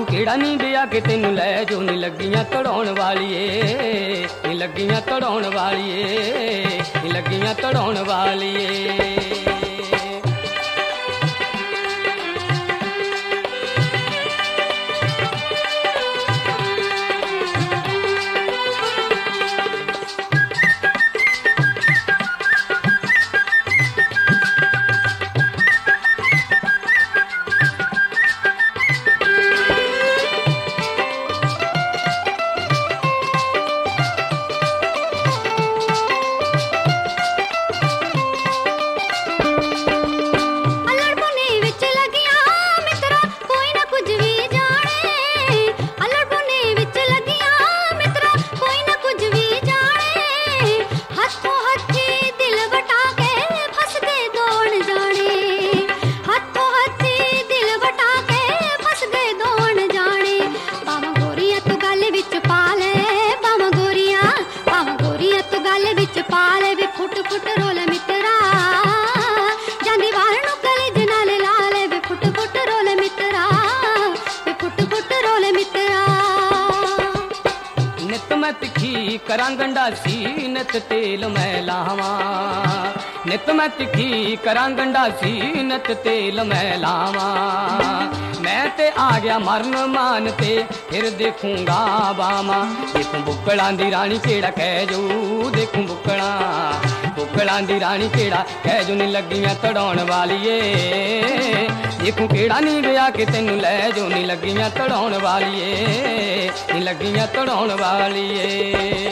ਕਿਹੜਾ ਨੀ ਵਿਆਹ ਕੇ ਤੈਨੂੰ ਲੈ ਜੋ ਨੀ ਲੱਗੀਆਂ ਤੜਾਉਣ ਵਾਲੀਏ, ਨੀ ਲੱਗੀਆਂ ਤੜਾਉਣ ਵਾਲੀਏ, ਨੀ ਲੱਗੀਆਂ ਤੜਾਉਣ ਵਾਲੀਏ। ਤਿੱਖੀ ਕਰਾਂ ਗੰਡਾਸੀ ਨਿਤ ਤੇਲ ਮੈਂ ਲਾਵਾਂ, ਨਿਤ ਮੈਂ ਤਿੱਖੀ ਕਰਾਂ ਗੰਡਾਸੀ ਨਿਤ ਤੇਲ ਮੈਂ ਲਾਵਾਂ। ਮੈਂ ਤੇ ਆ ਗਿਆ ਮਰਨ ਮਾਨ ਤੇ ਫਿਰ ਦੇਖੂੰਗਾ ਬਾਵਾਂ, ਦੇਖੂੰ ਬੁੱਕਲਾਂ ਦੀ ਰਾਣੀ ਕਿਹੜਾ ਕਹਿ ਜੂ, ਦੇਖੂੰ ਬੁੱਕਲਾਂ ਦੀ ਰਾਣੀ ਕਿਹੜਾ ਕਹਿ ਜੂ ਨੀ ਲੱਗੀਆਂ ਤੜਾਉਣ ਵਾਲੀਏ, ਦੇਖੂੰ ਕਿਹੜਾ ਨੀ ਵਿਆਹ ਕੇ ਤੈਨੂੰ ਲੈ ਜੋ ਨੀ ਲੱਗੀਆਂ ਤੜਾਉਣ ਵਾਲੀਏ, ਨੀ ਲੱਗੀਆਂ ਤੜਾਉਣ ਵਾਲੀਏ।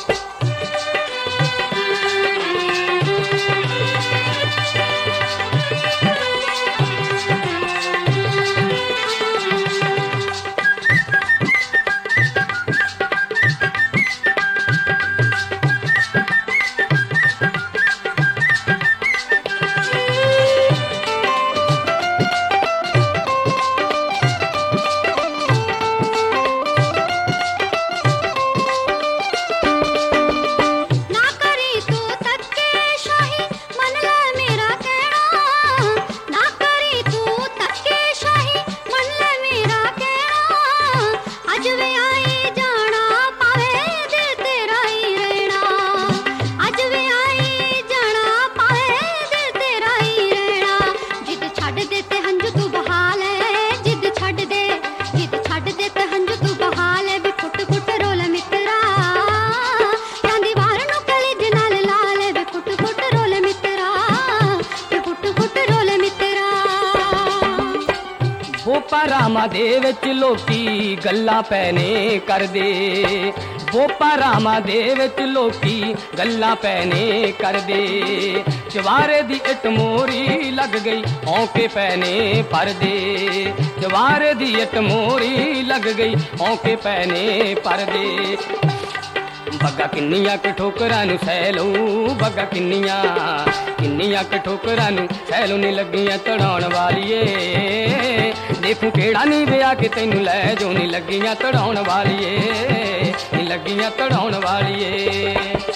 ਰਾਮਾਂ ਦੇ ਵਿੱਚ ਲੋਕੀ ਗੱਲਾਂ ਪੈਨੇ ਕਰਦੇ, ਬੋਪਾ ਰਾਮਾਂ ਦੇ ਵਿੱਚ ਲੋਕੀ ਗੱਲਾਂ ਪੈਨੇ ਕਰਦੇ। ਜਵਾਰੇ ਦੀ ਇੱਟ ਮੋਰੀ ਲੱਗ ਗਈ ਔਂਕੇ ਪੈਨੇ ਪਰਦੇ, ਜਵਾਰੇ ਦੀ ਇੱਟ ਮੋਰੀ ਲੱਗ ਗਈ ਔਂਕੇ ਪੈਨੇ ਪਰਦੇ। ਬੱਗਾ ਕਿੰਨੀਆਂ ਕੁ ਠੋਕਰਾਂ ਨੂੰ ਸਹਿ ਲਊ, ਬੱਗਾ ਕਿੰਨੀਆਂ ਕੁ ਠੋਕਰਾਂ ਨੂੰ ਸਹਿ ਲਊ ਨੀ ਲੱਗੀਆਂ ਤੜਾਉਣ ਵਾਲੀਏ, ਦੇਖੂੰ ਕਿਹੜਾ ਨੀ ਵਿਆਹ ਕੇ ਤੈਨੂੰ ਲੈ ਜੋ ਨੀ ਲੱਗੀਆਂ ਤੜਾਉਣ ਵਾਲੀਏ, ਨੀ ਲੱਗੀਆਂ ਤੜਾਉਣ ਵਾਲੀਏ।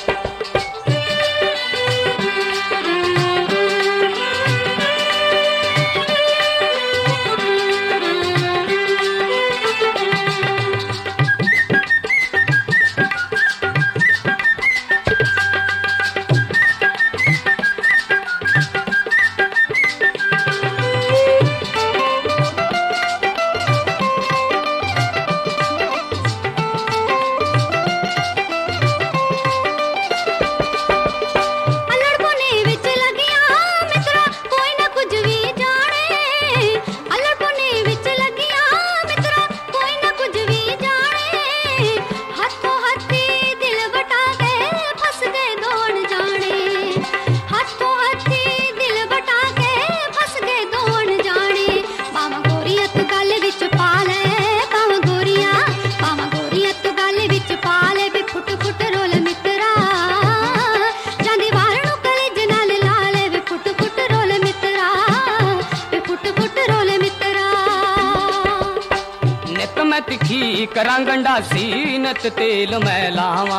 मैं तिखी करा गंडासी नित तेल मैं लावा,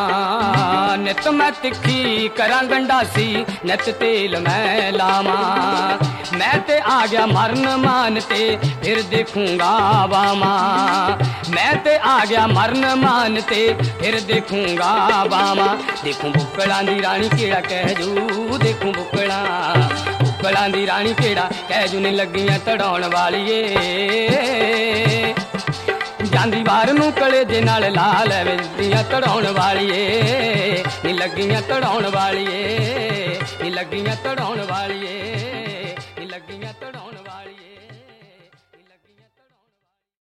नित मैं तिखी करा गंडासी नित तेल मैं लावा। मैं ते आ गया मरन मान ते फिर देखूंगा बामा। मैं ते आ गया मरन मान ते फिर देखूंगा बामा। देखूं बुक्कलां दी रानी केड़ा कहजू, देखूं बुक्कलां दी रानी केड़ा कहजू ने लगियां तड़ाउण वालीए। ਜਾਂਦੀ ਵਾਰ ਨੂੰ ਕਲੇਜੇ ਨਾਲ ਲਾ ਲੈਵੇ ਦੀਆਂ ਤੜਾਉਣ ਵਾਲੀਏ ਨੀ ਲੱਗੀਆਂ ਤੜਾਉਣ ਵਾਲੀਏ ਨੀ ਲੱਗੀਆਂ ਤੜਾਉਣ ਵਾਲੀਏ।